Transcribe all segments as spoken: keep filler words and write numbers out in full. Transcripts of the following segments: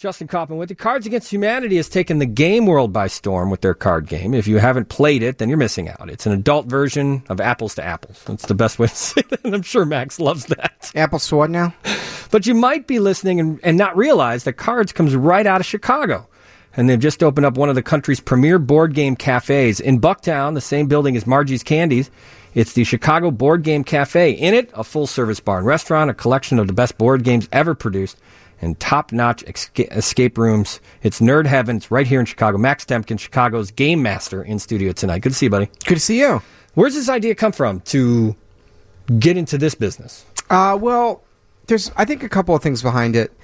Justin Kaufman with you. Cards Against Humanity has taken the game world by storm with their card game. If you haven't played it, then you're missing out. It's an adult version of Apples to Apples. That's the best way to say it, and I'm sure Max loves that. Apples to what now? But you might be listening and, and not realize that Cards comes right out of Chicago. And they've just opened up one of the country's premier board game cafes in Bucktown, the same building as Margie's Candies. It's the Chicago Board Game Cafe. In it, a full-service bar and restaurant, a collection of the best board games ever produced, and top-notch escape rooms. It's nerd heaven. It's right here in Chicago. Max Temkin, Chicago's game master, in studio tonight. Good to see you, buddy. Good to see you. Where's this idea come from to get into this business? Uh, well, there's, I think, a couple of things behind it.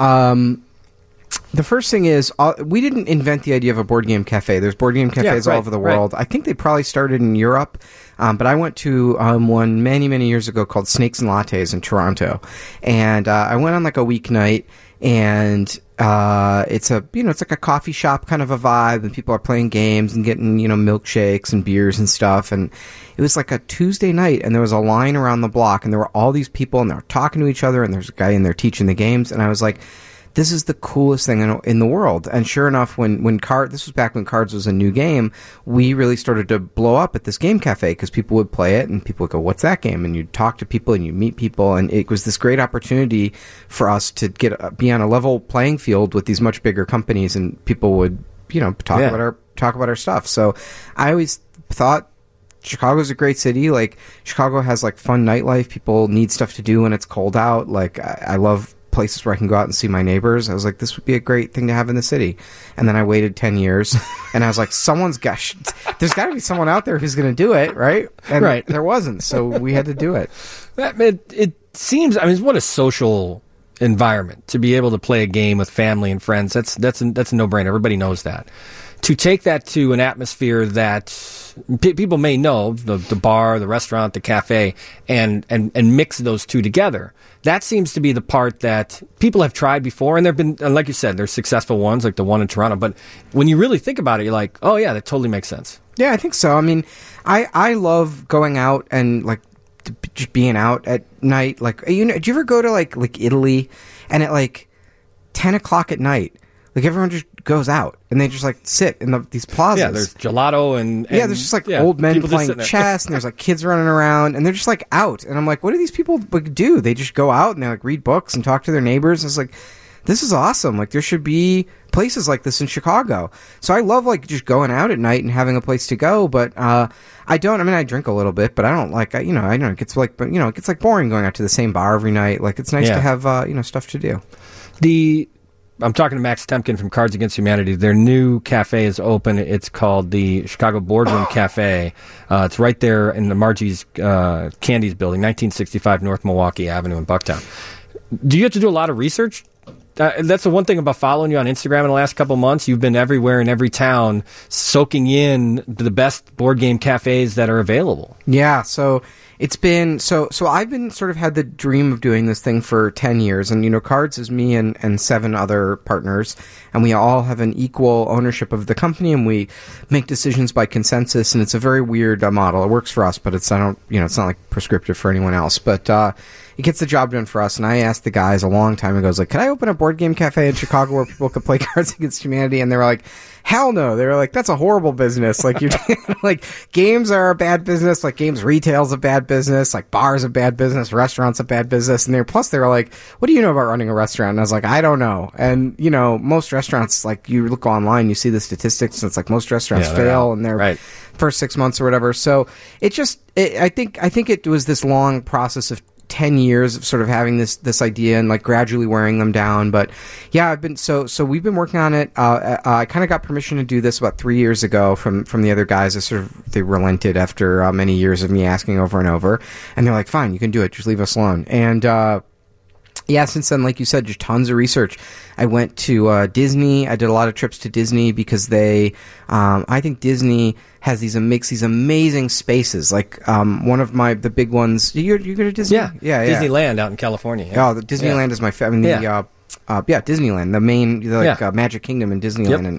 Um, the first thing is, uh, we didn't invent the idea of a board game cafe. There's board game cafes yeah, right, all over the world. Right. I think they probably started in Europe. Um, but I went to um, one many, many years ago called Snakes and Lattes in Toronto. And uh, I went on like a weeknight, and uh, it's a, you know, it's like a coffee shop kind of a vibe, and people are playing games and getting, you know, milkshakes and beers and stuff. And it was like a Tuesday night, and there was a line around the block, and there were all these people, and they were talking to each other, and there's a guy in there teaching the games. And I was like, this is the coolest thing in, in the world. And sure enough, when, when card, this was back when Cards was a new game, we really started to blow up at this game cafe because people would play it and people would go, what's that game? And you'd talk to people and you'd meet people. And it was this great opportunity for us to get be on a level playing field with these much bigger companies, and people would, you know, talk yeah. about our, talk about our stuff. So I always thought Chicago's a great city. Like, Chicago has like fun nightlife. People need stuff to do when it's cold out. Like, I, I love places where I can go out and see my neighbors. I was like, this would be a great thing to have in the city. And then I waited ten years, and I was like, someone's got, there's got to be someone out there who's going to do it, right? And right. there wasn't, so we had to do it. That, it, it seems, I mean, what a social environment to be able to play a game with family and friends. That's that's a, that's a no-brainer. Everybody knows that. To take that to an atmosphere that p- people may know, the, the bar, the restaurant, the cafe, and, and, and mix those two together, that seems to be the part that people have tried before, and there have been, and like you said, there's successful ones, like the one in Toronto, but when you really think about it, you're like, oh yeah, that totally makes sense. Yeah, I think so. I mean, I, I love going out and, like, just being out at night. Like, you know, do you ever go to, like, like Italy, and at, like, ten o'clock at night, like, everyone just goes out and they just like sit in the, these plazas. Yeah, there's gelato and, and yeah, there's just like yeah, old men playing just chess, and there's like kids running around, and they're just like out. And I'm like, what do these people like do? They just go out and they like read books and talk to their neighbors. And it's like, this is awesome. Like, there should be places like this in Chicago. So I love like just going out at night and having a place to go. But uh, I don't. I mean, I drink a little bit, but I don't like. You know, I know it gets like, but you know, it gets like boring going out to the same bar every night. Like, it's nice yeah. to have uh, you know, stuff to do. The I'm talking to Max Temkin from Cards Against Humanity. Their new cafe is open. It's called the Chicago Boardroom Cafe. Uh, it's right there in the Margie's uh, Candies building, nineteen sixty-five North Milwaukee Avenue in Bucktown. Do you have to do a lot of research? Uh, that's the one thing about following you on Instagram in the last couple months. You've been everywhere in every town, soaking in the best board game cafes that are available. Yeah, so it's been so so I've been sort of had the dream of doing this thing for ten years, and you know, Cards is me and, and seven other partners, and we all have an equal ownership of the company, and we make decisions by consensus, and it's a very weird uh, model. It works for us, but it's I don't you know it's not like prescriptive for anyone else, but uh it gets the job done for us. And I asked the guys a long time ago, I was like, could I open a board game cafe in Chicago where people could play Cards Against Humanity? And they were like, hell no. They were like, that's a horrible business. Like, you're like, games are a bad business. Like, games retail's a bad business. Like, bars a bad business. Restaurants a bad business. And they're, plus they were like, what do you know about running a restaurant? And I was like, I don't know. And, you know, most restaurants, like, you look online, you see the statistics, and it's like most restaurants yeah, fail in their right. first six months or whatever. So it just, it, I think, I think it was this long process of ten years of sort of having this this idea and like gradually wearing them down. But yeah, I've been so so we've been working on it. Uh, I, I kind of got permission to do this about three years ago from from the other guys. I sort of they relented after uh, many years of me asking over and over, and they're like, fine, you can do it, just leave us alone. And uh yeah, since then, like you said, just tons of research. I went to uh, Disney. I did a lot of trips to Disney because they, um, I think Disney has these makes these amazing spaces. Like um, one of my the big ones. You you go to Disney? Yeah, yeah, yeah. Disneyland out in California. Yeah. Oh, the Disneyland yeah. is my favorite. I mean, the, yeah. Uh, uh, yeah, Disneyland, the main the, like yeah. uh, Magic Kingdom in Disneyland, yep. and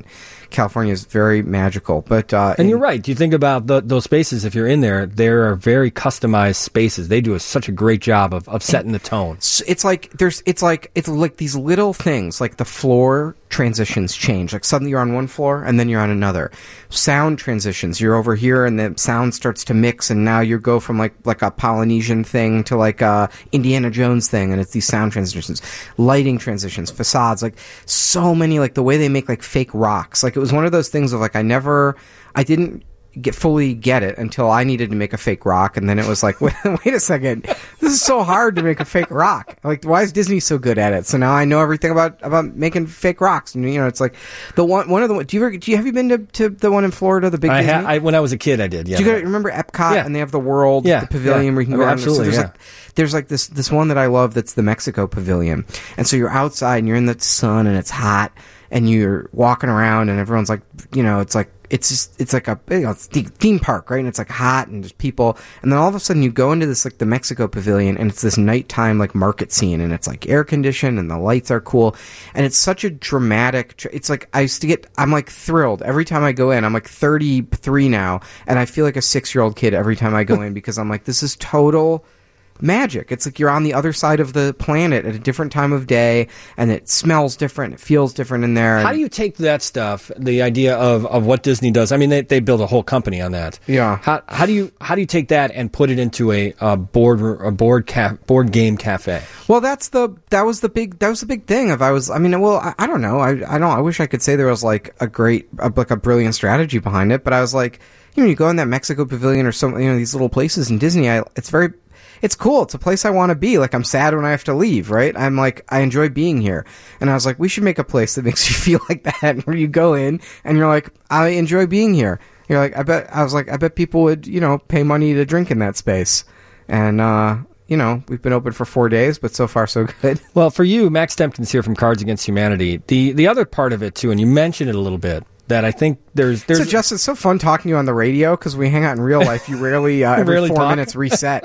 California is very magical. But uh, and in, you're right. You think about the, those spaces. If you're in there, there are very customized spaces. They do a, such a great job of, of setting the tone. It's like there's, it's like it's like these little things, like the floor transitions change. Like suddenly you're on one floor and then you're on another. Sound transitions. You're over here and the sound starts to mix, and now you go from like like a Polynesian thing to like a Indiana Jones thing, and it's these sound transitions, lighting transitions, facades, like so many, like the way they make like fake rocks. Like it was one of those things of like I never, I didn't get fully get it until I needed to make a fake rock, and then it was like, wait, wait a second, this is so hard to make a fake rock. Like, why is Disney so good at it? So now I know everything about about making fake rocks. And you know, it's like the one one of the. Do you ever, do you have you been to, to the one in Florida, the big I, Disney? ha- I when I was a kid, I did. Yeah. Do you guys remember Epcot? Yeah. And they have the world, yeah. the pavilion yeah. where you can I go mean, around. absolutely. So there's yeah. like there's like this this one that I love that's the Mexico Pavilion, and so you're outside and you're in the sun and it's hot and you're walking around and everyone's like, you know, it's like. It's just, it's like a, you know, it's a theme park, right? And it's like hot and there's people. And then all of a sudden you go into this, like the Mexico Pavilion, and it's this nighttime, like market scene, and it's like air conditioned and the lights are cool. And it's such a dramatic, it's like, I used to get, I'm like thrilled every time I go in. I'm like thirty-three now, and I feel like a six year old kid every time I go in because I'm like, this is total magic. It's like you're on the other side of the planet at a different time of day, and it smells different, it feels different in there. How do you take that stuff, the idea of, of what Disney does? I mean, they they build a whole company on that. Yeah. How how do you how do you take that and put it into a, a board a board ca- board game cafe? Well, that's the that was the big that was the big thing. If I was, I mean, well, I, I don't know. I I don't. I wish I could say there was like a great a, like a brilliant strategy behind it, but I was like, you know, you go in that Mexico Pavilion or some, you know, these little places in Disney. I it's very. It's cool. It's a place I want to be. Like, I'm sad when I have to leave, right? I'm like, I enjoy being here. And I was like, we should make a place that makes you feel like that, where you go in and you're like, I enjoy being here. You're like, I bet, I was like, I bet people would, you know, pay money to drink in that space. And, uh, you know, we've been open for four days, but so far so good. Well, for you, Max Temkins here from Cards Against Humanity. The the other part of it, too, and you mentioned it a little bit, that I think there's... there's so, Justin, it's so fun talking to you on the radio, because we hang out in real life. You rarely, uh, every rarely four talk? minutes, reset.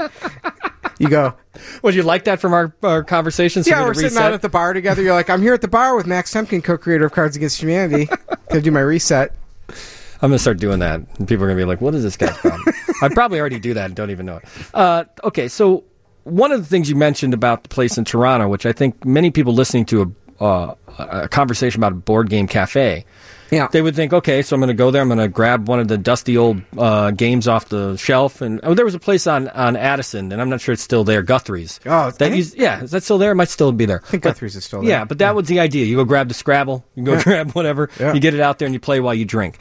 You go... Would you like that from our, our conversations? Yeah, we're sitting out at the bar together. You're like, I'm here at the bar with Max Temkin, co-creator of Cards Against Humanity. Gonna do my reset. I'm going to start doing that. And people are going to be like, what is this guy's problem? I probably already do that and don't even know it. Uh, okay, so one of the things you mentioned about the place in Toronto, which I think many people listening to a, uh, a conversation about a board game cafe, yeah, they would think, okay, so I'm going to go there. I'm going to grab one of the dusty old uh, games off the shelf. And oh, there was a place on, on Addison, and I'm not sure it's still there, Guthrie's. Oh, that used, yeah, is that still there? It might still be there. I think but, Guthrie's is still there. Yeah, but that yeah. was the idea. You go grab the Scrabble, you go yeah. grab whatever, yeah. you get it out there and you play while you drink.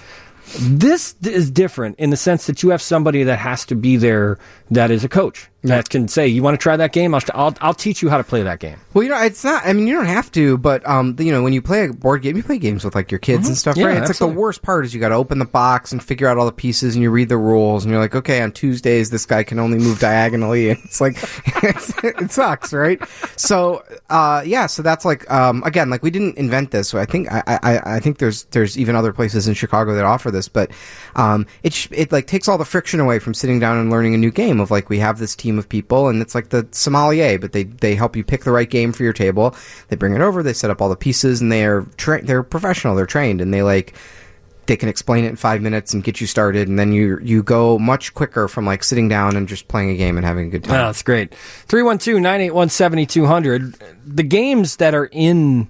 This is different in the sense that you have somebody that has to be there that is a coach yeah. that can say, you want to try that game? I'll, I'll, I'll teach you how to play that game. Well, you know, it's not, I mean, you don't have to, but, um, you know, when you play a board game, you play games with, like, your kids mm-hmm. and stuff, yeah, right? It's absolutely. like the worst part is you got to open the box and figure out all the pieces, and you read the rules, and you're like, okay, on Tuesdays, this guy can only move diagonally, and it's like, it's, it sucks, right? So, uh, yeah, so that's like, um, again, like, we didn't invent this, so I think, I, I, I think there's, there's even other places in Chicago that offer this, but, um, it, sh- it, like, takes all the friction away from sitting down and learning a new game of, like, we have this team of people, and it's like the sommelier, but they, they help you pick the right game for your table. They bring it over, they set up all the pieces, and they are tra- they're professional, they're trained, and they like they can explain it in five minutes and get you started, and then you you go much quicker from like sitting down and just playing a game and having a good time. Oh, that's great. three one two, nine eight one, seven two zero zero. The games that are in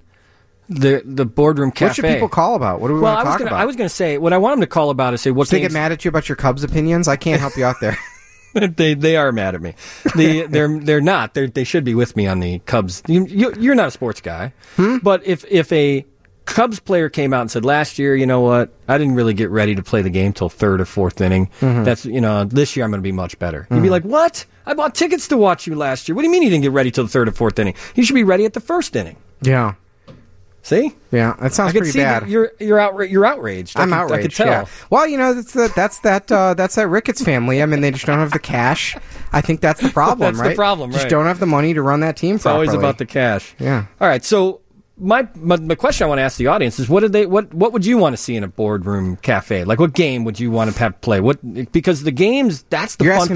the the boardroom cafe. What should people call about? What do we well, want to I was talk gonna, about? I was going to say, what I want them to call about is say, what Should games... they get mad at you about your Cubs opinions? I can't help you out there. they they are mad at me. They they're they're not. They they should be with me on the Cubs. You, you you're not a sports guy, hmm? but if if a Cubs player came out and said, last year, you know what, I didn't really get ready to play the game till third or fourth inning. Mm-hmm. That's you know this year I'm going to be much better. Mm-hmm. You'd be like, what? I bought tickets to watch you last year. What do you mean you didn't get ready till the third or fourth inning? You should be ready at the first inning. Yeah. See? Yeah, that sounds I could pretty see bad. That you're you're outra- you're outraged. I I'm could, outraged. I could tell. Yeah. Well, you know that's the, that's that uh, that's that Ricketts family. I mean, they just don't have the cash. I think that's the problem. That's right? the problem. Just right. don't have the money to run that team it's properly. It's always about the cash. Yeah. All right. So my, my my question I want to ask the audience is, what did they what what would you want to see in a boardroom cafe? Like, what game would you want to have play? What because the games that's the You're fun asking part. me?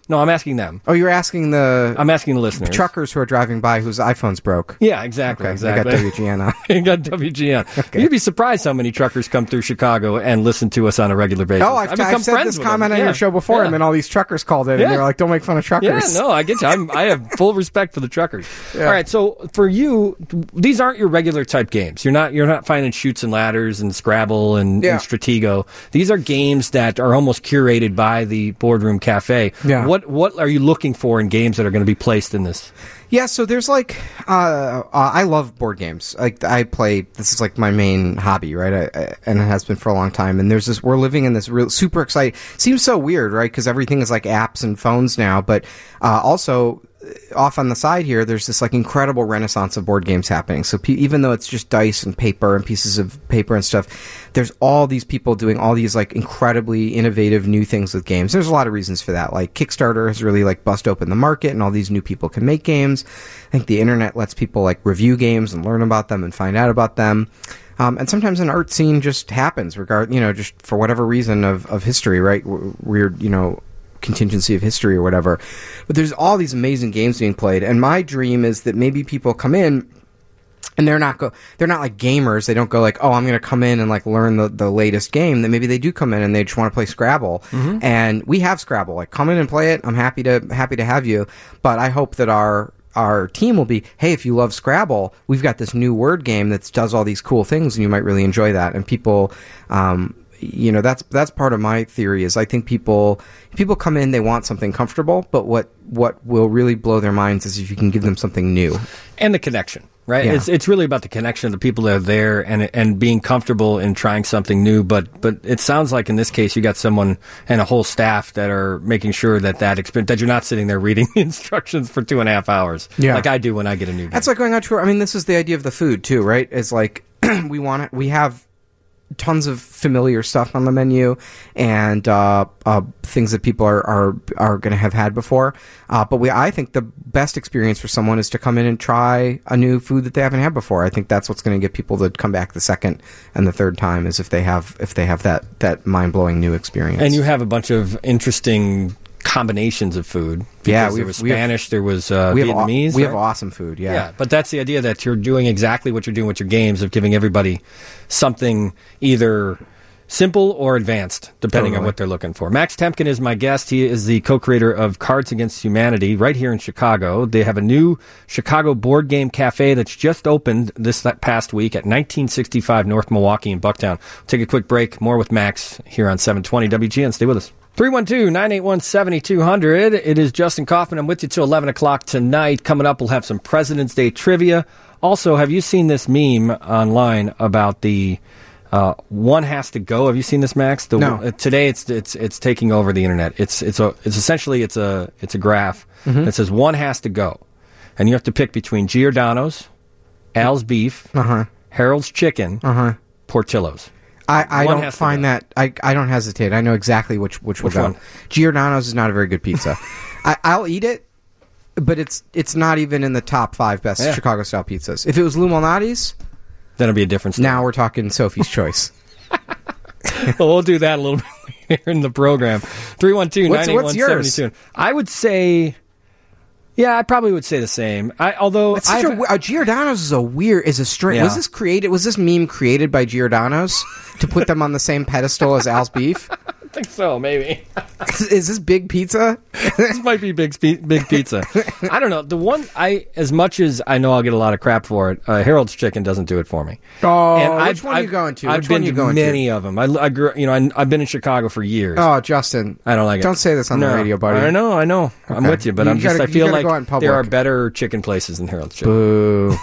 No, I'm asking them. Oh, you're asking the I'm asking the listeners. truckers who are driving by whose iPhones broke. Yeah, exactly. Okay, exactly. I got W G N on. You got W G N. Okay. You'd be surprised how many truckers come through Chicago and listen to us on a regular basis. Oh, I've, become I've said friends this with comment them. on Yeah. your show before, Yeah. and then all these truckers called in, Yeah. and they were like, don't make fun of Yeah, truckers. no, I get you. I'm, I have full respect for the truckers. Yeah. All right, so for you, these aren't your regular type games. You're not you're not finding Chutes and Ladders and Scrabble and, Yeah. and Stratego. These are games that are almost curated by the Boardroom Cafe. Yeah. What what are you looking for in games that are going to be placed in this? Yeah, so there's like, uh, uh, I love board games. Like, I play, this is like my main hobby, right? I, I, and it has been for a long time. And there's this, we're living in this real, super exciting, seems so weird, right? Because everything is like apps and phones now. But uh, also, off on the side here, there's this like incredible renaissance of board games happening. So pe- even though it's just dice and paper and pieces of paper and stuff, there's all these people doing all these like incredibly innovative new things with games. There's a lot of reasons for that. Like Kickstarter has really like bust open the market, and all these new people can make games. I think the internet lets people like review games and learn about them and find out about them. Um, and sometimes an art scene just happens, regard you know, just for whatever reason of, of history, right? Weird, you know, contingency of history or whatever. But there's all these amazing games being played, and my dream is that maybe people come in and they're not go they're not like gamers. They don't go like, oh, I'm going to come in and like learn the, the latest game. That maybe they do come in and they just want to play Scrabble. Mm-hmm. And we have Scrabble. Like, come in and play it. I'm happy to happy to have you. But I hope that our our team will be, hey, if you love Scrabble, we've got this new word game that does all these cool things, and you might really enjoy that. And people, um, you know, that's that's part of my theory is I think people people come in, they want something comfortable, but what what will really blow their minds is if you can give them something new. And the connection, right? Yeah. It's it's really about the connection of the people that are there and and being comfortable in trying something new. But but it sounds like in this case you got someone and a whole staff that are making sure that that experience, that you're not sitting there reading the instructions for two and a half hours, Yeah. like I do when I get a new game. That's like going out to. I mean, this is the idea of the food too, right? It's like we want it. We have tons of familiar stuff on the menu and uh, uh, things that people are are, are going to have had before. Uh, but we, I think the best experience for someone is to come in and try a new food that they haven't had before. I think that's what's going to get people to come back the second and the third time is if they have if they have that that mind blowing new experience. And you have a bunch of interesting combinations of food. Yeah, Because we there have- was we have- Spanish, there was uh, we have aw- Vietnamese. we have right? awesome food. Yeah. Yeah, but that's the idea that you're doing exactly what you're doing with your games of giving everybody something either simple or advanced, depending on Totally. what they're looking for. Max Temkin is my guest. He is the co-creator of Cards Against Humanity right here in Chicago. They have a new Chicago board game cafe that's just opened this past week at nineteen sixty-five North Milwaukee in Bucktown. We'll take a quick break. More with Max here on seven twenty W G N. Stay with us. three one two, nine eight one, seven two zero zero. It is Justin Kaufman. I'm with you till eleven o'clock tonight. Coming up, we'll have some President's Day trivia. Also, have you seen this meme online about the uh, one has to go? Have you seen this, Max? The, No. uh, today, it's it's it's taking over the internet. It's it's a it's essentially it's a it's a graph that says one has to go, and you have to pick between Giordano's, Al's Beef, Uh-huh. Harold's Chicken, Uh-huh. Portillo's. I, I One don't has to find go. that I, I don't hesitate. I know exactly which which will Which go. one? Giordano's is not a very good pizza. I, I'll eat it, but it's it's not even in the top five best Yeah. Chicago style pizzas. If it was Lou Malnati's, That'll be a different story. now we're talking Sophie's Choice. Well, we'll do that a little bit later in the program. three one two, What's- nine eight one, what's seven yours? two zero zero. I would say, yeah, I probably would say the same. I, although It's such I've- a, a Giordano's is a weird is a strange. Yeah. Was this created? Was this meme created by Giordano's to put them on the same pedestal as Al's Beef? I think so, maybe. Is this big pizza? This might be big spe- big pizza. I don't know. The one I, as much as I know I'll get a lot of crap for it, uh, Harold's Chicken doesn't do it for me. Oh, And which I've- one are you I've- going to? I've Which been one are you to going many of them. I, I grew, you know, I, I've been in Chicago for years. to? Oh, Justin, I don't like it. Don't say this on No. the radio, buddy. I know, I know. I'm Okay. with you, but You I'm just. gotta- I feel you gotta like go out in public. there are better chicken places than Harold's Chicken. Boo.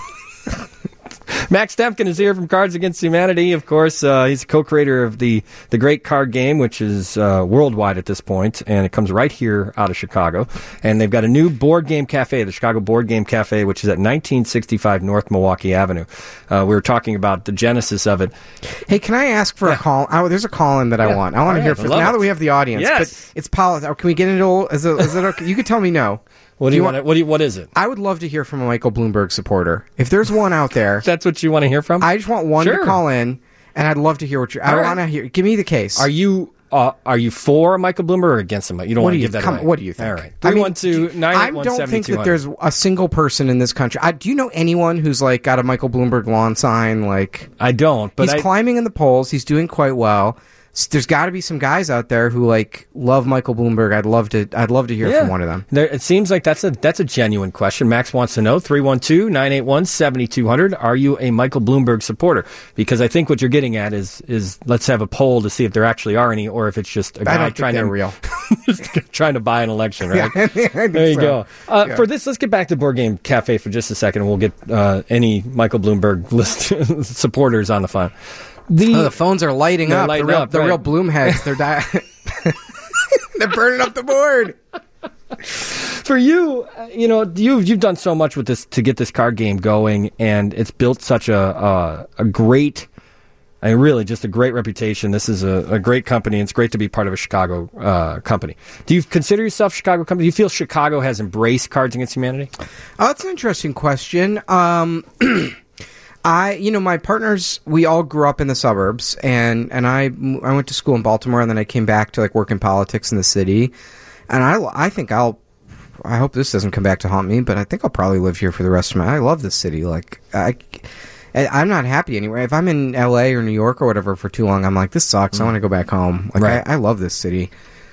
Max Temkin is here from Cards Against Humanity. Of course, uh, he's a co-creator of the, the great card game, which is uh, worldwide at this point, and it comes right here out of Chicago. And they've got a new board game cafe, the Chicago Board Game Cafe, which is at nineteen sixty-five North Milwaukee Avenue. Uh, we were talking about the genesis of it. Hey, can I ask for Yeah. a call? Oh, there's a call in that I Yeah. want. I want All to right. hear I from love now it. that we have the audience. Yes. But it's politics. Can we get into it? Is it, is it okay? You can tell me no. What do you want? What do you, What is it? I would love to hear from a Michael Bloomberg supporter. If there's one out there, That's what you want to hear from? I just want one Sure. to call in, and I'd love to hear what you. I All right. want to hear. Give me the case. Are you uh, are you for Michael Bloomberg or against him? You don't What want do to you give that come, away. What do you think? All right. I three mean, one two nine eight one I don't seven think two that hundred. there's a single person in this country. I, do you know anyone who's like got a Michael Bloomberg lawn sign? Like I don't, but he's I, climbing in the polls. He's doing quite well. S- There's got to be some guys out there who like love Michael Bloomberg. I'd love to. I'd love to hear yeah. from one of them. There, it seems like that's a that's a genuine question. Max wants to know three one two nine eight one seven two zero zero. Are you a Michael Bloomberg supporter? Because I think what you're getting at is is let's have a poll to see if there actually are any, or if it's just a I guy don't think trying they're to real. just trying to buy an election, right? Yeah, I think There you so. go. Uh, Yeah. For this, let's get back to Board Game Cafe for just a second, and we'll get uh, any Michael Bloomberg list supporters on the phone. The, Oh, the phones are lighting They're up. lighting the real, up, the right. real bloom heads. They're di- They're burning up the board. For you, uh, you know, you've you've done so much with this to get this card game going, and it's built such a uh, a great, I mean, really just a great reputation. This is a, a great company, and it's great to be part of a Chicago uh, company. Do you consider yourself a Chicago company? Do you feel Chicago has embraced Cards Against Humanity? Oh, that's an interesting question. Um, I, you know, my partners, we all grew up in the suburbs, and, and I, I went to school in Baltimore, and then I came back to like work in politics in the city. And I, I think I'll, I hope this doesn't come back to haunt me, but I think I'll probably live here for the rest of my, I love this city. Like, I, I'm not happy anywhere. If I'm in L A or New York or whatever for too long, I'm like, this sucks. I want to go back home. Like, Right. I, I love this city.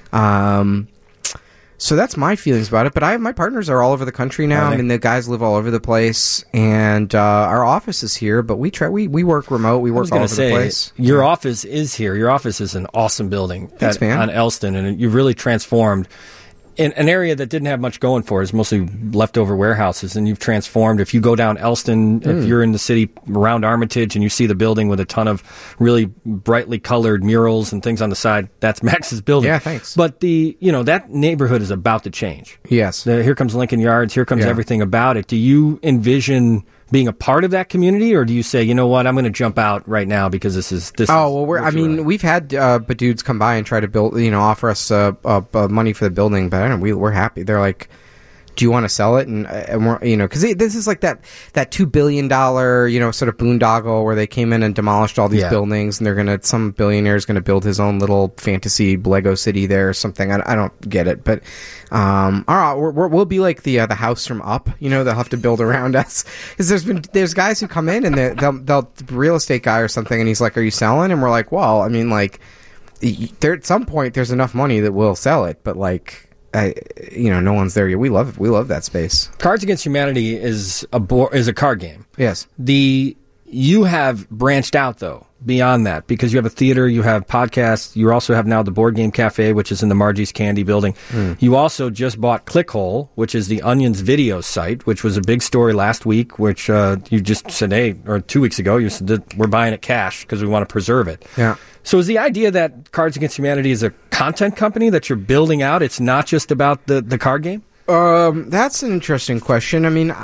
Um, So that's my feelings about it. But I, my partners are all over the country now. Are they? I mean, the guys live all over the place, and uh, our office is here. But we try, we we work remote. We I work was all going over to say, the place. your office is here. Your office is an awesome building Thanks, at- man. on Elston, and you've really transformed in an area that didn't have much going for it. It's mostly leftover warehouses, and you've transformed. If you go down Elston, Hmm. if you're in the city around Armitage, and you see the building with a ton of really brightly colored murals and things on the side, that's Max's building. Yeah, thanks. But the you know that neighborhood is about to change. Yes. The- here comes Lincoln Yards. Here comes Yeah. everything about it. Do you envision being a part of that community, or do you say, you know what, I'm going to jump out right now because this is this? Oh is well, we're. what I you're mean, at? we've had uh, dudes come by and try to build, you know, offer us uh, uh, uh, money for the building, but I don't. We, we're happy. They're like, do you want to sell it? And, uh, and we're, you know, because this is like that that two billion dollar, you know, sort of boondoggle where they came in and demolished all these Yeah. buildings, and they're gonna some billionaire is gonna build his own little fantasy Lego city there or something. I, I don't get it, but um, all right, we're, we're, we'll be like the uh, the house from Up. You know, they'll have to build around us because there's been there's guys who come in and they- they'll they'll real estate guy or something, and he's like, "Are you selling?" And we're like, "Well, I mean, like, y- there at some point there's enough money that we'll sell it, but like." I, you know, no one's there yet. We love we love that space. Cards Against Humanity is a bo- is a card game. Yes. The you have branched out though beyond that because you have a theater, you have podcasts, you also have now the Board Game Cafe, which is in the Margie's Candy building. You also just bought Clickhole, which is the Onion's video site, which was a big story last week. Which uh, you just said, hey, or two weeks ago, you said that we're buying it cash because we want to preserve it. Yeah. So is the idea that Cards Against Humanity is a content company that you're building out? It's not just about the, the card game? Um, that's an interesting question. I mean, uh,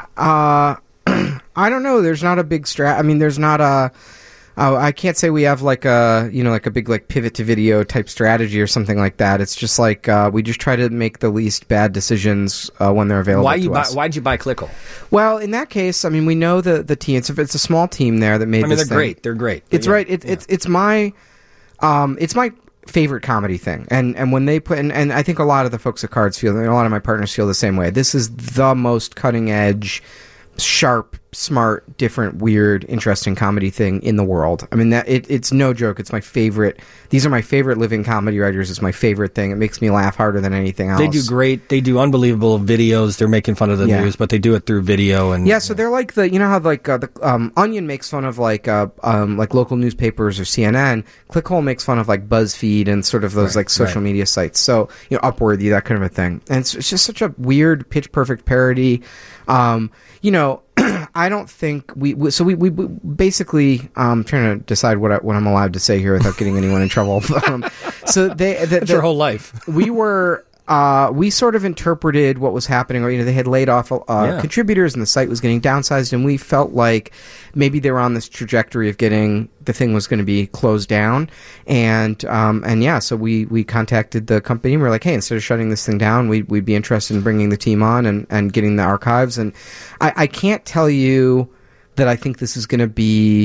I don't know. There's not a big strat. I mean, there's not a. Uh, I can't say we have like a you know like a big like pivot to video type strategy or something like that. It's just like uh, we just try to make the least bad decisions uh, when they're available. Why to you buy, us. why'd you buy Clickhole? Well, in that case, I mean, we know the the team. It's a, it's a small team there that made. I mean, this they're thing. great. They're great. It's Yeah. right. It, Yeah. It's it's my, um, it's my favorite comedy thing, and and when they put and, and I think a lot of the folks at Cards feel, and a lot of my partners feel the same way. This is the most cutting edge, sharp, smart, different, weird, interesting comedy thing in the world. I mean, that it, it's no joke. It's my favorite. These are my favorite living comedy writers. It's my favorite thing. It makes me laugh harder than anything else. They do great. They do unbelievable videos. They're making fun of the Yeah. news, but they do it through video. And Yeah, so they're like the you know how like uh, the um, Onion makes fun of like uh, um, like local newspapers or C N N. Clickhole makes fun of like BuzzFeed and sort of those Right, like social right. media sites. So you know Upworthy, that kind of a thing. And it's, it's just such a weird, pitch perfect parody. Um, you know, I don't think we, we so we, we we basically um trying to decide what I, what I'm allowed to say here without getting anyone in trouble. um, so they the, That's the, your whole life. we were uh, we sort of interpreted what was happening, or you know, they had laid off uh, Yeah. contributors, and the site was getting downsized, and we felt like maybe they were on this trajectory of getting the thing was going to be closed down, and um, and yeah, so we we contacted the company, and we were like, hey, instead of shutting this thing down, we we'd be interested in bringing the team on and and getting the archives, and I, I can't tell you that I think this is going to be,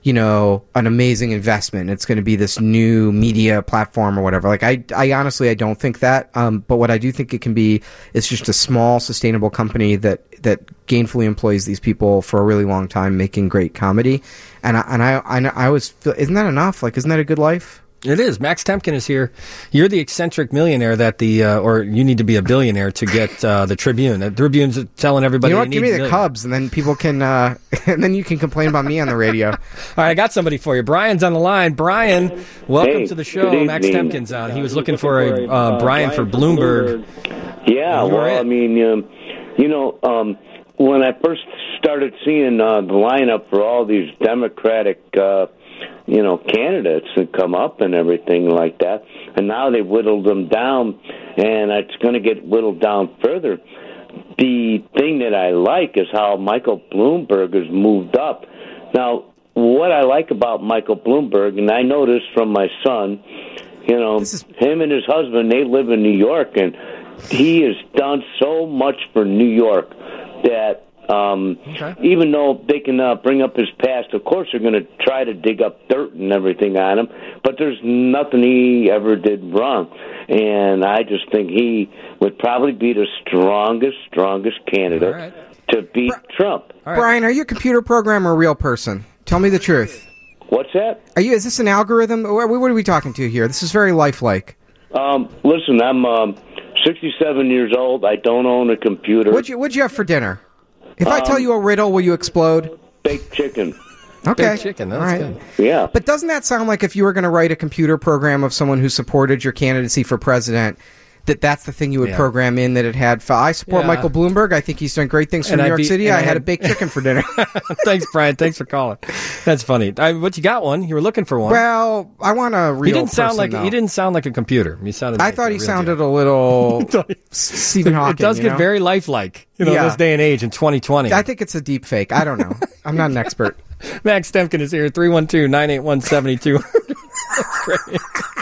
you know, an amazing investment. It's going to be this new media platform or whatever. Like, I, I honestly, I don't think that. Um, but what I do think it can be is just a small, sustainable company that, that gainfully employs these people for a really long time, making great comedy. And I, and I, I, I always feel, isn't that enough? Like, isn't that a good life? It is. Max Temkin is here. You're the eccentric millionaire that the, uh, or you need to be a billionaire to get uh, the Tribune. The Tribune's telling everybody. You know what? Give me the Cubs, and then people can, uh, and then you can complain about me on the radio. All right, I got somebody for you. Brian's on the line. Brian, welcome hey, to the show. Max Temkin's on. He was looking for a uh, Brian for Bloomberg. Yeah, well, I mean, um, you know, um, when I first started seeing uh, the lineup for all these Democratic. Uh, you know, candidates that come up and everything like that. And now they've whittled them down, and it's going to get whittled down further. The thing that I like is how Michael Bloomberg has moved up. Now, what I like about Michael Bloomberg, and I know this from my son, you know, is- him and his husband, they live in New York, and he has done so much for New York that Um, okay. Even though they can uh, bring up his past, of course they're going to try to dig up dirt and everything on him, but there's nothing he ever did wrong. And I just think he would probably be the strongest, strongest candidate right. to beat Bri- Trump. Right. Brian, are you a computer programmer or a real person? Tell me the truth. What's that? Are you? Is this an algorithm? What are we talking to here? This is very lifelike. Um, listen, I'm um, sixty-seven years old. I don't own a computer. What'd you, what'd you have for dinner? If I tell you a riddle, will you explode? Baked chicken. Okay. Baked chicken, that's right. good. Yeah. But doesn't that sound like if you were going to write a computer program of someone who supported your candidacy for president, that that's the thing you would yeah. program in, that it had, I support yeah. Michael Bloomberg. I think he's done great things for and New I'd York be, City. I, I had, had a baked chicken for dinner. Thanks, Brian. Thanks for calling. That's funny. I, but you got one. You were looking for one. Well, I want a real he didn't sound person, like though. He didn't sound like a computer. He sounded I like thought a he real sounded deal. a little Stephen Hawking. It does you get know? very lifelike, you know, yeah. this day and age in twenty twenty. I think it's a deep fake. I don't know. I'm not an expert. Max Temkin is here, three one two, nine eight one, seven two zero zero.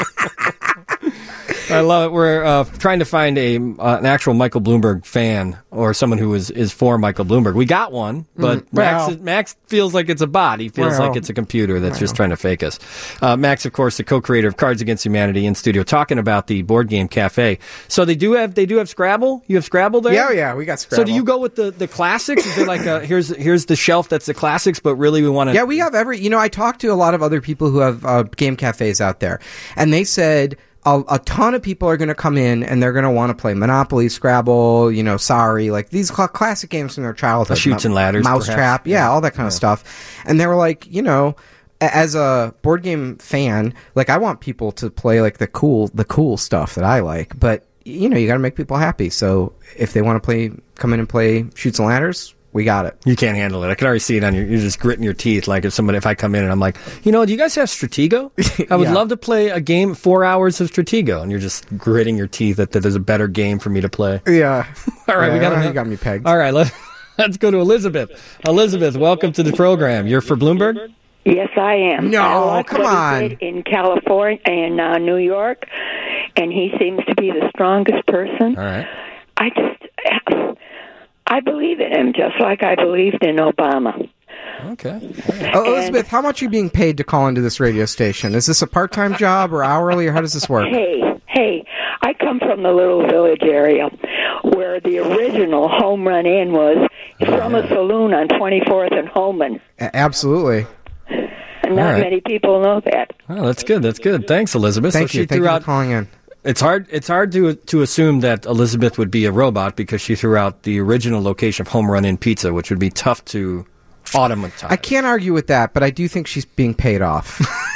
I love it. We're uh, trying to find a uh, an actual Michael Bloomberg fan or someone who is, is for Michael Bloomberg. We got one, but mm, well, Max, Max feels like it's a bot. He feels well, like it's a computer that's well. just trying to fake us. Uh, Max, of course, the co-creator of Cards Against Humanity, in studio talking about the board game cafe. So they do have they do have Scrabble. You have Scrabble there? Yeah, yeah, we got Scrabble. So do you go with the, the classics? Is it like a, here's here's the shelf that's the classics, but really we want to? Yeah, we have every. You know, I talked to a lot of other people who have uh, game cafes out there, and they said. A, a ton of people are going to come in and they're going to want to play Monopoly, Scrabble, you know, Sorry, like these cl- classic games from their childhood. Chutes and Ladders, Mousetrap, yeah, all that kind yeah. of stuff. And they were like, you know, as a board game fan, like I want people to play like the cool, the cool stuff that I like. But you know, you got to make people happy. So if they want to play, come in and play Chutes and Ladders. We got it. You can't handle it. I can already see it on you. You're just gritting your teeth. Like if somebody, if I come in and I'm like, you know, do you guys have Stratego? I would yeah. love to play a game, four hours of Stratego, and you're just gritting your teeth that, that there's a better game for me to play. Yeah. All right, yeah, we got you got me pegged. All right, let's let's go to Elizabeth. Elizabeth, welcome to the program. You're for Bloomberg? Yes, I am. No, I like come what on. He did in California and uh, New York, and he seems to be the strongest person. All right. I just. I believe in him just like I believed in Obama. Okay. Oh, Elizabeth, how much are you being paid to call into this radio station? Is this a part-time job or hourly, or how does this work? Hey, hey, I come from the little village area where the original Home Run Inn was from a saloon on twenty-fourth and Holman. A- absolutely. And not right. many people know that. Oh, that's good. That's good. Thanks, Elizabeth. Thank so you. She Thank threw you out, for calling in. It's hard. It's hard to to assume that Elizabeth would be a robot because she threw out the original location of Home Run Inn Pizza, which would be tough to automatize. I can't argue with that, but I do think she's being paid off.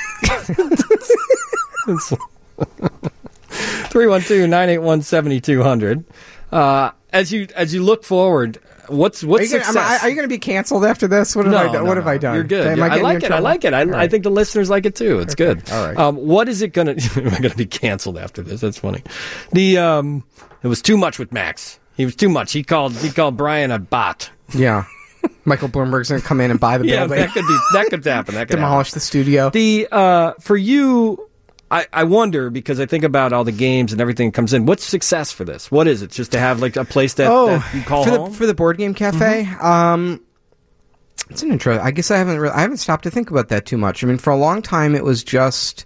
three one two, nine eight one, seven two zero zero. Uh, as you as you look forward, what's what's are you success? Gonna, are you going to be canceled after this? What have no, I done? No, what no. have I done? You're good. Am yeah, I, I like it. I like it. I, right. I think the listeners like it too. It's okay. good. All right. Um, what is it going to? Am I going to be canceled after this? That's funny. The um, it was too much with Max. He was too much. He called he called Brian a bot. Yeah. Michael Bloomberg's going to come in and buy the yeah, building. that could be that could happen. That could demolish happen. the studio. The uh, for you. I, I wonder, because I think about all the games and everything that comes in. What's success for this? What is it? Just to have like a place that, oh, that you call for home? The, for the board game cafe? Mm-hmm. Um, It's an intro. I guess I haven't really, I haven't stopped to think about that too much. I mean, for a long time, it was just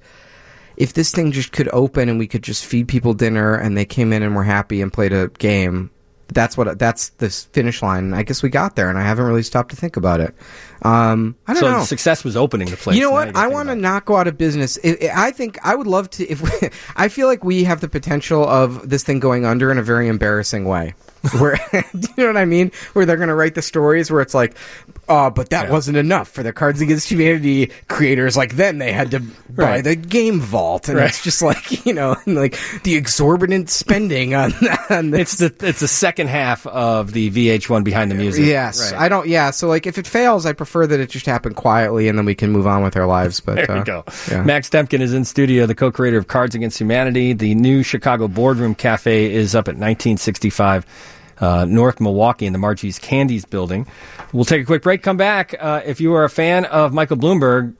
if this thing just could open and we could just feed people dinner and they came in and were happy and played a game. That's what that's the finish line. I guess we got there, and I haven't really stopped to think about it. Um, I don't so know. Success was opening the place. You know what? I want to not go out of business. It, it, I think I would love to. If we, I feel like we have the potential of this thing going under in a very embarrassing way. Where do you know what I mean? Where they're going to write the stories where it's like, uh, but that yeah. wasn't enough for the Cards Against Humanity creators. Like then they had to buy right. the game vault, and right. it's just like you know, like the exorbitant spending on. on this. It's the it's the second half of the V H one Behind the Music. Yes, right. I don't. Yeah, so like if it fails, I prefer that it just happen quietly, and then we can move on with our lives. But there you uh, go. Yeah. Max Temkin is in studio, the co-creator of Cards Against Humanity. The new Chicago Boardroom Cafe is up at nineteen sixty-five. Uh, North Milwaukee in the Margie's Candies building. We'll take a quick break, come back. Uh, if you are a fan of Michael Bloomberg,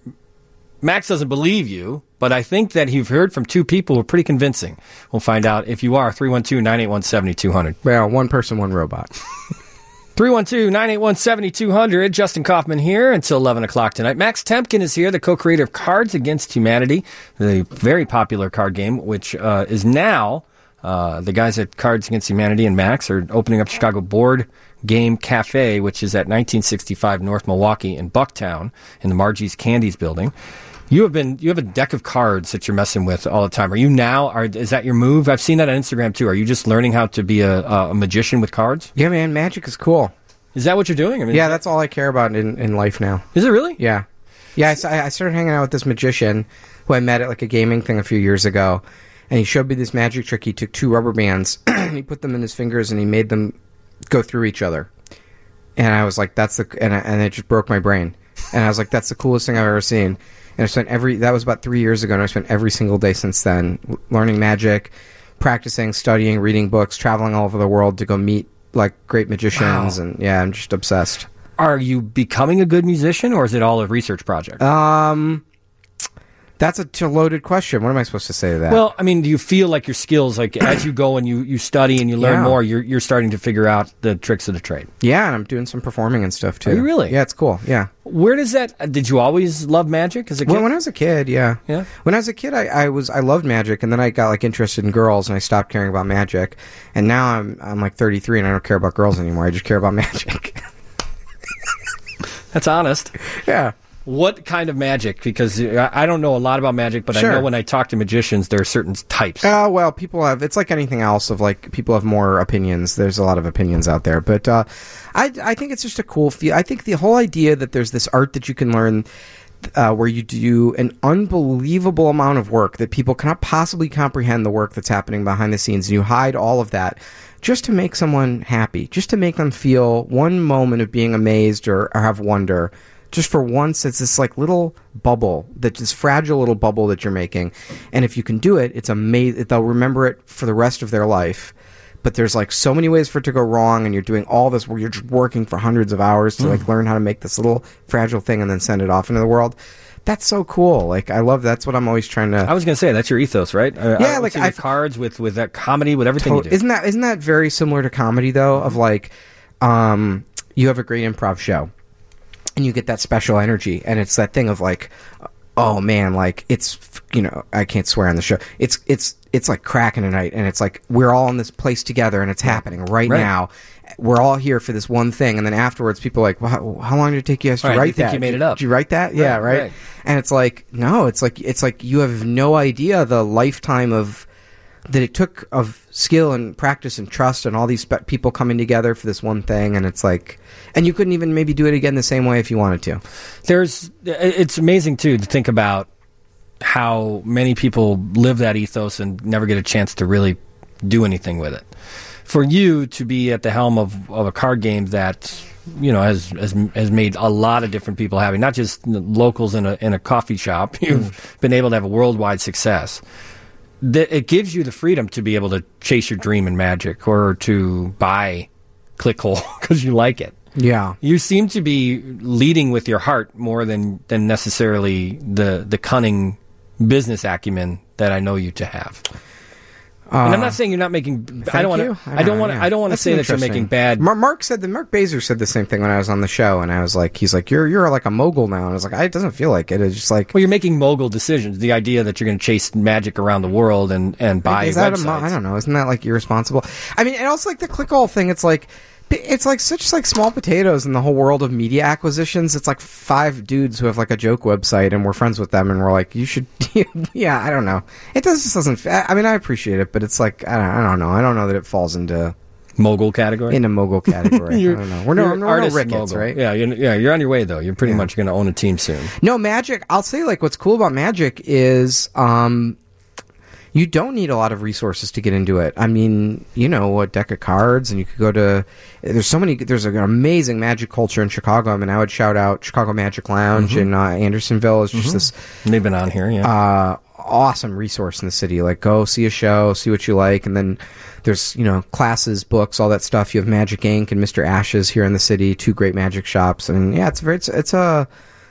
Max doesn't believe you, but I think that you've heard from two people who are pretty convincing. We'll find out if you are. three one two, nine eight one, seven two zero zero. Well, one person, one robot. three one two, nine eight one, seven two zero zero. Justin Kaufman here until eleven o'clock tonight. Max Temkin is here, the co-creator of Cards Against Humanity, the very popular card game, which uh, is now... Uh, the guys at Cards Against Humanity and Max are opening up Chicago Board Game Cafe, which is at nineteen sixty-five North Milwaukee in Bucktown in the Margie's Candies building. You have been you have a deck of cards that you're messing with all the time. Are you now? Are, is that your move? I've seen that on Instagram too. Are you just learning how to be a, a magician with cards? Yeah, man, magic is cool. Is that what you're doing? I mean, yeah, that's all I care about in, in life now. Is it really? Yeah, yeah. I, I started hanging out with this magician who I met at like a gaming thing a few years ago. And he showed me this magic trick. He took two rubber bands, and he put them in his fingers, and he made them go through each other. And I was like, "That's the," and, I, and it just broke my brain. And I was like, "That's the coolest thing I've ever seen." And I spent every that was about three years ago, and I spent every single day since then learning magic, practicing, studying, reading books, traveling all over the world to go meet like great magicians. Wow. And yeah, I'm just obsessed. Are you becoming a good musician, or is it all a research project? Um. That's a loaded question. What am I supposed to say to that? Well, I mean, do you feel like your skills, like as you go and you, you study and you learn yeah. more, you're you're starting to figure out the tricks of the trade? Yeah, and I'm doing some performing and stuff too. Are you really? Yeah, it's cool. Yeah. Where does that? Did you always love magic as a kid? Well, when I was a kid, yeah. Yeah. When I was a kid, I, I was I loved magic, and then I got like interested in girls, and I stopped caring about magic. And now I'm I'm like thirty-three, and I don't care about girls anymore. I just care about magic. That's honest. Yeah. What kind of magic? Because I don't know a lot about magic, but sure. I know when I talk to magicians, there are certain types. Uh, well, people have, it's like anything else of like, people have more opinions. There's a lot of opinions out there. But uh, I, I think it's just a cool feel. I think the whole idea that there's this art that you can learn uh, where you do an unbelievable amount of work that people cannot possibly comprehend the work that's happening behind the scenes, and you hide all of that just to make someone happy, just to make them feel one moment of being amazed or, or have wonder. Just for once, it's this like little bubble, that this fragile little bubble that you're making, and if you can do it, it's amazing. They'll remember it for the rest of their life. But there's like so many ways for it to go wrong, and you're doing all this where you're just working for hundreds of hours to mm. like learn how to make this little fragile thing and then send it off into the world. That's so cool. Like I love. That's what I'm always trying to. I was gonna say that's your ethos, right? Yeah, I, I like with cards, with with that comedy, with everything to- you do. Isn't that isn't that very similar to comedy though? Of like, um, you have a great improv show. And you get that special energy, and it's that thing of like, oh man, like it's, you know, I can't swear on the show. It's it's it's like cracking a night, and it's like we're all in this place together, and it's happening right, right. now. We're all here for this one thing, and then afterwards, people are like, well, how, how long did it take you guys to right, write you think that? You made it up. Did you write that? Right, yeah, right? right. And it's like, no, it's like it's like you have no idea the lifetime of. That it took of skill and practice and trust and all these spe- people coming together for this one thing, and it's like, and you couldn't even maybe do it again the same way if you wanted to. There's, it's amazing too to think about how many people live that ethos and never get a chance to really do anything with it. For you to be at the helm of, of a card game that, you know, has, has has made a lot of different people happy, not just locals in a in a coffee shop. You've mm. been able to have a worldwide success. It gives you the freedom to be able to chase your dream in magic or to buy ClickHole because you like it. Yeah. You seem to be leading with your heart more than, than necessarily the, the cunning business acumen that I know you to have. Uh, and I'm not saying you're not making. I don't want to. I don't want. Yeah. I don't want to say that you're making bad. Mark, Mark said that. Mark Baser said the same thing when I was on the show, and I was like, he's like, you're you're like a mogul now, and I was like, it doesn't feel like it. It's just like, well, you're making mogul decisions. The idea that you're going to chase magic around the world and and buy is that websites. A mo- I don't know. Isn't that like irresponsible? I mean, and also like the click all thing. It's like. It's like such like small potatoes in the whole world of media acquisitions. It's like five dudes who have like a joke website, and we're friends with them, and we're like, you should, yeah. I don't know. It does just doesn't. I mean, I appreciate it, but it's like I don't, I don't know. I don't know that it falls into mogul category. In a mogul category. I don't know. We're no, we're no Ricketts, mogul. Right? Yeah, you're, yeah. You're on your way though. You're pretty yeah. much going to own a team soon. No, Magic. I'll say like what's cool about Magic is. um You don't need a lot of resources to get into it. I mean, you know, a deck of cards, and you could go to. There's so many. There's an amazing Magic culture in Chicago. I mean, I would shout out Chicago Magic Lounge mm-hmm. in uh, Andersonville. It's just mm-hmm. this. They've been on here, yeah. Uh, awesome resource in the city. Like, go see a show, see what you like, and then there's you know classes, books, all that stuff. You have Magic Incorporated and Mister Ashes here in the city. Two great Magic shops, and yeah, it's very. It's, it's a.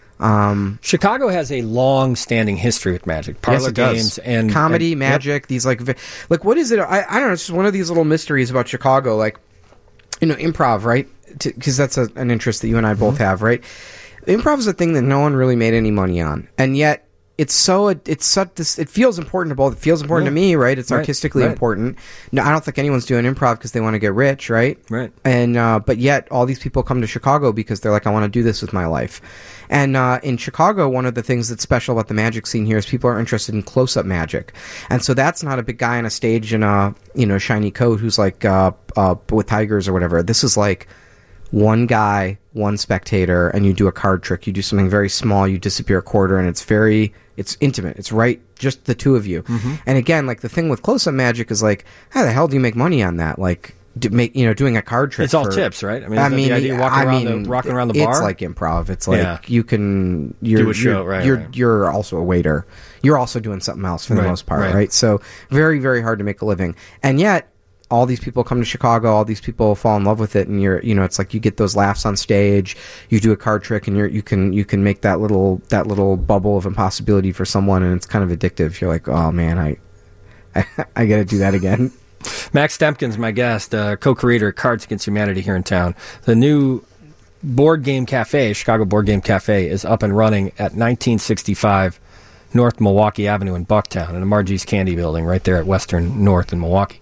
Um, Chicago has a long-standing history with Magic, parlor yes, games and comedy, and, Magic. Yep. These like, like what is it? I, I don't know. It's just one of these little mysteries about Chicago, like you know, improv, right? Because that's a, an interest that you and I both mm-hmm. have, right? Improv is a thing that no one really made any money on, and yet it's so it's such this. It feels important to both. It feels important yeah. to me, right? It's right. artistically right. important. No, I don't think anyone's doing improv because they want to get rich, right? Right. And uh, but yet all these people come to Chicago because they're like, I want to do this with my life. And uh, in Chicago, one of the things that's special about the magic scene here is people are interested in close-up magic, and so that's not a big guy on a stage in a you know shiny coat who's like uh, uh, with tigers or whatever. This is like one guy, one spectator, and you do a card trick. You do something very small. You disappear a quarter, and it's very it's intimate. It's right, just the two of you. Mm-hmm. And again, like the thing with close-up magic is like, how the hell do you make money on that? Like. Do make you know doing a card trick. It's all for, tips, right? I mean, I mean, the idea walking I around mean, the walking around the bar. It's like improv. It's like yeah. you can you're, do a show, you're, right? You're right. you're also a waiter. You're also doing something else for the right, most part, right. right? So very very hard to make a living, and yet all these people come to Chicago. All these people fall in love with it, and you're you know it's like you get those laughs on stage. You do a card trick, and you're you can you can make that little that little bubble of impossibility for someone, and it's kind of addictive. You're like, oh man, I I, I got to do that again. Max Temkin's my guest, uh, co-creator of Cards Against Humanity here in town. The new Board Game Cafe, Chicago Board Game Cafe, is up and running at nineteen sixty-five North Milwaukee Avenue in Bucktown, in the Margie's Candy Building, right there at Western North in Milwaukee.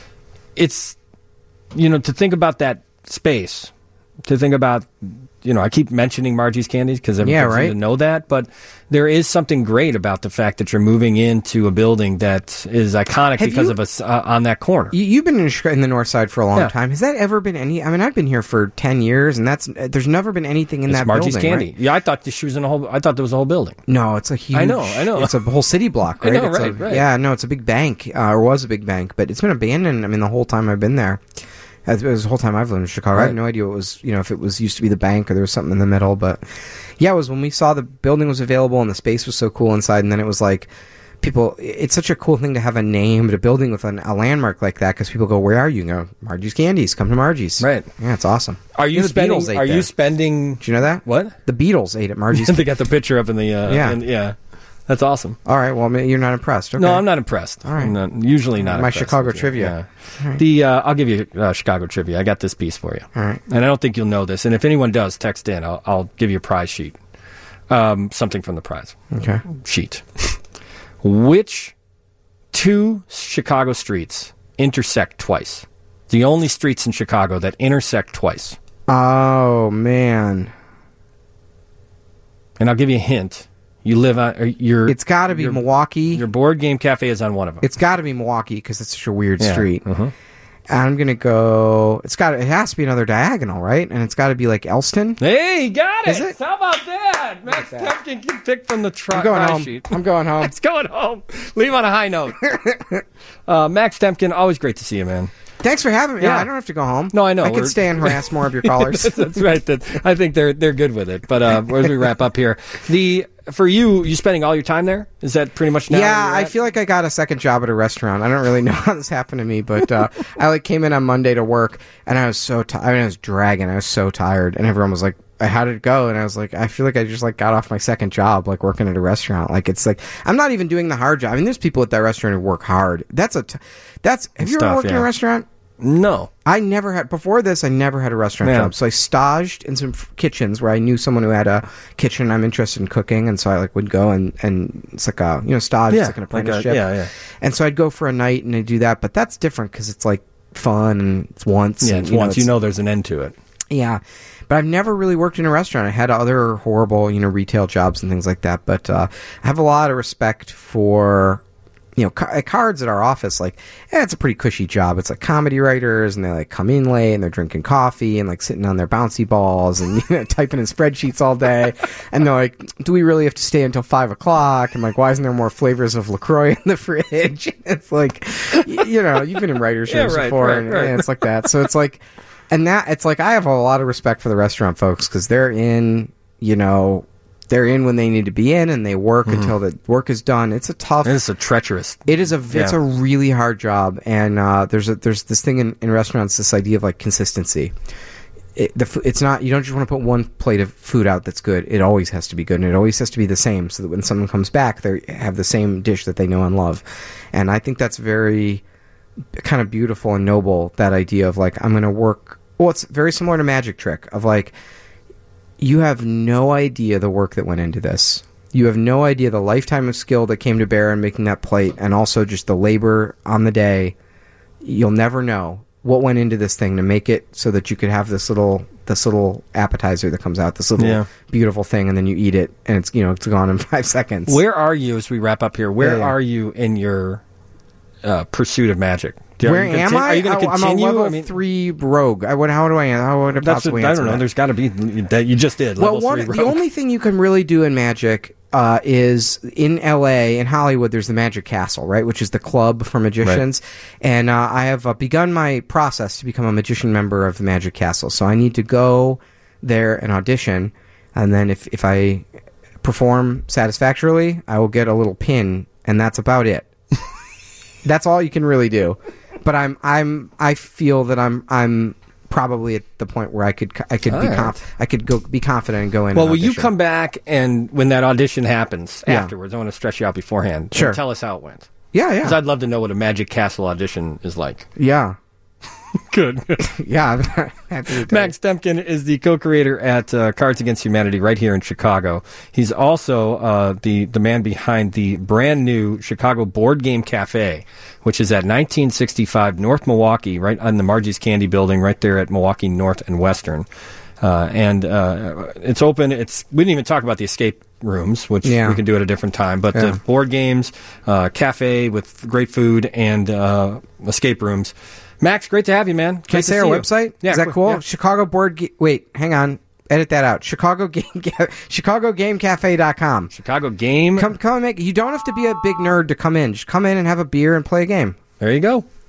It's, you know, to think about that space, to think about, you know, I keep mentioning Margie's Candies because everyone yeah, seems right? to know that, but there is something great about the fact that you're moving into a building that is iconic Have because you, of us uh, on that corner. You, you've been in, in the North Side for a long yeah. time. Has that ever been any? I mean, I've been here for ten years, and that's there's never been anything in it's that Margie's building. Candy. Right? Yeah, I thought she was in a whole. I thought there was a whole building. No, it's a huge. I know, I know. It's a whole city block, right? I know, it's right, a, right. Yeah, no, it's a big bank, uh, or was a big bank, but it's been abandoned. I mean, the whole time I've been there. It was the whole time I've lived in Chicago. Right. I had no idea what it was, you know, if it was used to be the bank or there was something in the middle. But yeah, it was when we saw the building was available and the space was so cool inside. And then it was like, people, it's such a cool thing to have a named a building with an, a landmark like that because people go, where are you? You go, Margie's Candies. Come to Margie's. Right. Yeah, it's awesome. Are you, you know, spending? Beatles ate Are there. you spending? Did you know that? What? The Beatles ate at Margie's. They got the picture up in the. Uh, yeah. In, yeah. That's awesome. All right. Well, you're not impressed. Okay. No, I'm not impressed. All right. I'm not, usually not. My impressed Chicago with you. trivia. Yeah. Right. The uh, I'll give you uh, Chicago trivia. I got this piece for you. All right. And I don't think you'll know this. And if anyone does, text in. I'll, I'll give you a prize sheet. Um, something from the prize okay. sheet. Which two Chicago streets intersect twice? The only streets in Chicago that intersect twice. Oh man. And I'll give you a hint. You live on. Or you're, it's got to be your, Milwaukee. Your board game cafe is on one of them. It's got to be Milwaukee because it's such a weird yeah. street. Uh-huh. I'm gonna go. It's got. It has to be another diagonal, right? And it's got to be like Elston. Hey, got it. Is it? How about that? Max Temkin can pick from the tri- I'm going prize home. sheet. I'm going home. It's going home. Leave on a high note. uh, Max Temkin, always great to see you, man. Thanks for having me. Yeah. Yeah, I don't have to go home. No, I know. I can stay and harass more of your callers. that's, that's right. That, I think they're they're good with it. But uh, as we wrap up here, the for you, you spending all your time there? Is that pretty much now? Yeah, I feel like I got a second job at a restaurant. I don't really know how this happened to me, but uh, I like came in on Monday to work, and I was so tired. I, mean, I was dragging. I was so tired, and everyone was like, how did it go? And I was like, I feel like I just like got off my second job, like working at a restaurant. Like it's like I'm not even doing the hard job. I mean, there's people at that restaurant who work hard. That's a, t- that's. Have you Stuff, ever worked yeah. in a restaurant? No. I never had before this. I never had a restaurant Man. job. So I staged in some f- kitchens where I knew someone who had a kitchen. I'm interested in cooking, and so I like would go and and it's like a you know stage, Yeah, it's like an like a- apprenticeship. yeah, yeah. And so I'd go for a night and I'd do that, but that's different because it's like fun and it's once. Yeah, and, it's you know, once. You know there's an end to it. Yeah, but I've never really worked in a restaurant. I had other horrible, you know, retail jobs and things like that. But uh, I have a lot of respect for, you know, ca- cards at our office. Like, yeah, it's a pretty cushy job. It's like comedy writers, and they like come in late and they're drinking coffee and like sitting on their bouncy balls and you know, typing in spreadsheets all day. And they're like, "Do we really have to stay until five o'clock?" And like, "Why isn't there more flavors of LaCroix in the fridge?" It's like, y- you know, you've been in writers' Yeah, rooms right, before, right, and, right. and it's like that. So it's like. And that it's like I have a lot of respect for the restaurant folks because they're in, you know, they're in when they need to be in, and they work Mm-hmm. until the work is done. It's a tough. It's a treacherous. It is a. It's Yeah. a really hard job, and uh, there's a there's this thing in, in restaurants, this idea of like consistency. It, the, f- it's not you don't just want to put one plate of food out that's good. It always has to be good, and it always has to be the same, so that when someone comes back, they have the same dish that they know and love. And I think that's very kind of beautiful and noble. That idea of like I'm going to work. Well, it's very similar to Magic Trick of like you have no idea the work that went into this. You have no idea the lifetime of skill that came to bear in making that plate, and also just the labor on the day. You'll never know what went into this thing to make it so that you could have this little this little appetizer that comes out, this little Yeah. beautiful thing, and then you eat it, and it's you know it's gone in five seconds. Where are you as we wrap up here? Where Yeah, yeah. are you in your uh, pursuit of magic? Do- Where are you am conti- I? Are you going to Oh, I'm a continue? level I mean, three rogue. I would. How do I? How would I that's possibly what, I answer don't know. that? There's got to be that you just did. Well, level one, three the rogue. only thing you can really do in Magic uh, is in L A, in Hollywood, there's the Magic Castle, right, which is the club for magicians. And uh, I have uh, begun my process to become a magician member of the Magic Castle. So I need to go there and audition, and then if, if I perform satisfactorily, I will get a little pin, and that's about it. That's all you can really do. But I'm I'm I feel that I'm I'm probably at the point where I could I could All be right. conf- I could go be confident and go in. Well, and will you audition. come back and when that audition happens Yeah. afterwards? I want to stress you out beforehand. and Sure. tell us how it went. Yeah, Because yeah, I'd love to know what a Magic Castle audition is like. yeah, Good. yeah. I'm happy to tell Max Temkin is the co-creator at uh, Cards Against Humanity right here in Chicago. He's also uh, the the man behind the brand new Chicago Board Game Cafe, which is at nineteen sixty-five North Milwaukee, right on the Margie's Candy Building, right there at Milwaukee North and Western. Uh, and uh, it's open. It's we didn't even talk about the escape rooms, which Yeah. we can do at a different time. But Yeah. the board games, uh, cafe with great food, and uh, escape rooms. Max, great to have you, man. Can I Great to say see our you. website? Yeah, Is that qu- cool? yeah. Chicago Board. Ga- Wait, hang on. Edit that out. Chicago Game Ca- Chicago Game Cafe dot com. Chicago Game. Come, come and make. You don't have to be a big nerd to come in. Just come in and have a beer and play a game. There you go.